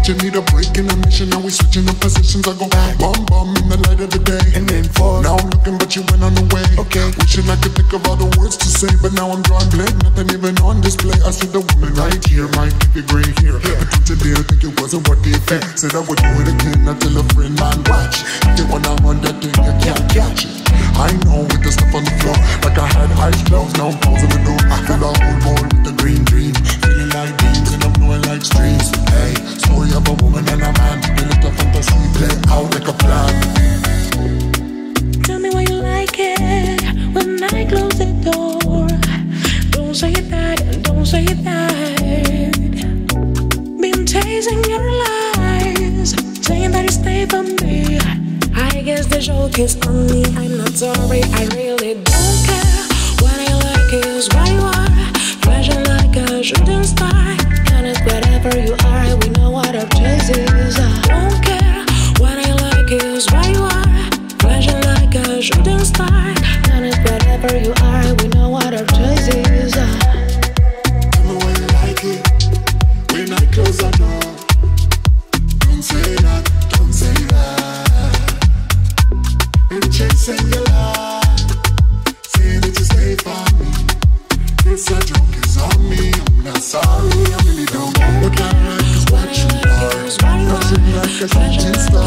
you need a break in a mission. Now we switching up positions. I go bum bum in the light of the day, and then fall. Now I'm looking, but you went on the way. Okay. Wishing I could think of all the words to say, but now I'm drawing blank. Nothing even on display. I said the woman right here might give you gray hair, but don't you dare think it wasn't what they think. Said I would do it again. I tell a friend, man, watch. If you wanna run that thing, you can't catch it. I know with the stuff on the floor, like I had eyes closed. Now I'm closing the door. I feel a whole bowl with the green dream, feeling like beams and I'm blowing like streams. Hey, story of a woman and a man. They let the fantasy play out like a plan. Tell me why you like it when I close the door. Don't say that, don't say that. Been tasting your lies, saying that you stay for me. I guess the joke is on me. I'm not sorry, I really don't care. What I like is what you are, flashing like a shooting star. And it's whatever you are, we know what our choice is. I don't care. What I like is what you are, flashing like a shooting star. And it's whatever you are, we know what our choice is. Tell me why you like it when I close the door. Don't say that, don't say that. Been chasing your life, saying that you stay for me. This a joke is on me. I'm not sorry, I really don't know. What I like is what you are, flashing like a shooting star.